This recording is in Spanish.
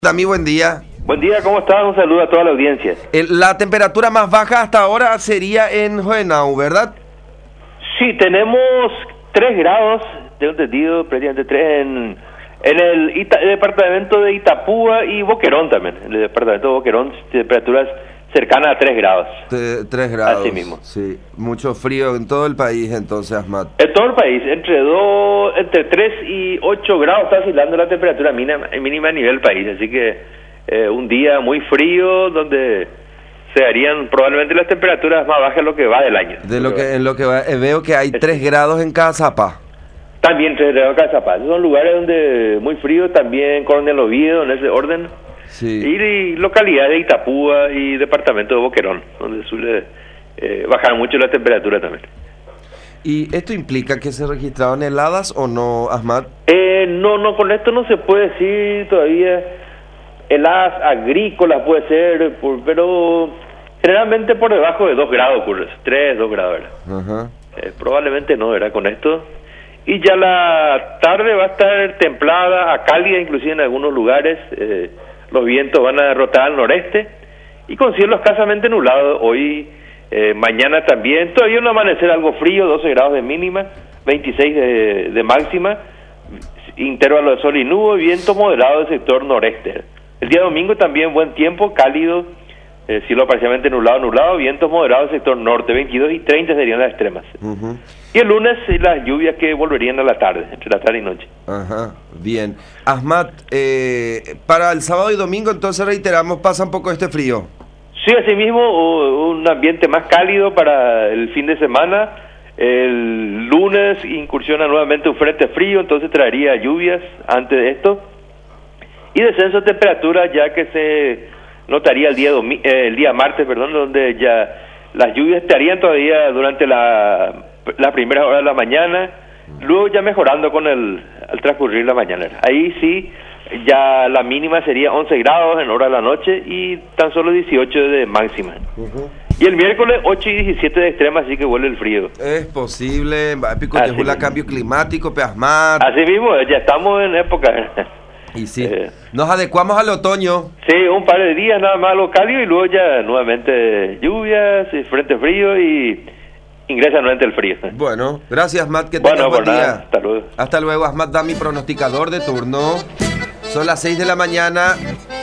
Dami, buen día. Buen día, ¿cómo estás? Un saludo a toda la audiencia. La temperatura más baja hasta ahora sería en Hohenau, ¿verdad? Sí, tenemos 3 grados, tengo entendido, prácticamente 3 en el departamento de Itapúa y Boquerón también. En el departamento de Boquerón, temperaturas cercanas a 3 grados. 3 grados. Así mismo. Sí, mucho frío en todo el país entonces, Asmat. En todo el país, entre 3 y 8 grados está oscilando la temperatura mínima a nivel país, así que un día muy frío donde se harían probablemente las temperaturas más bajas de lo que va del año. En lo que va, veo que hay 3 grados en Cazapá. También 3 grados en Cazapá. Son lugares donde muy frío, también Coronel Oviedo en ese orden. Sí. Y localidades de Itapúa y departamento de Boquerón, donde suele bajar mucho la temperatura también. ¿Y esto implica que se registraron heladas o no, Asmat? No, con esto no se puede decir todavía. Heladas agrícolas puede ser, pero generalmente por debajo de 2 grados ocurre, 3, 2 grados. Ajá. Probablemente no, ¿verdad? Con esto. Y ya la tarde va a estar templada a cálida, inclusive en algunos lugares. Los vientos van a rotar al noreste y con cielos escasamente nublados. Hoy, mañana también. Todavía un amanecer algo frío, 12 grados de mínima, 26 de máxima. Intervalo de sol y nube, viento moderado del sector noreste. El día domingo también buen tiempo, cálido, cielo parcialmente nublado, vientos moderados del sector norte, 22 y 30 serían las extremas. Uh-huh. Y el lunes las lluvias que volverían a la tarde, entre la tarde y noche. Ajá, bien. Asmat, para el sábado y domingo entonces reiteramos, pasa un poco este frío. Sí, asimismo, un ambiente más cálido para el fin de semana. El lunes incursiona nuevamente un frente frío, entonces traería lluvias antes de esto. Y descenso de temperatura ya que se notaría el día martes, donde ya las lluvias estarían todavía durante la primera hora de la mañana, luego ya mejorando al transcurrir la mañana. Ahí sí, ya la mínima sería 11 grados en hora de la noche y tan solo 18 de máxima. Uh-huh. Y el miércoles 8 y 17 de extrema, así que vuelve el frío. Es posible, cambio climático, Asmat. Así mismo, ya estamos en época. Y sí, nos adecuamos al otoño. Sí, un par de días nada más lo cálido y luego ya nuevamente lluvias y frente frío y ingresa nuevamente el frío. Bueno, gracias, Asmat, que tengas buen día. Nada, hasta luego. Hasta luego, Asmat Dami, pronosticador de turno. Son las 6 de la mañana.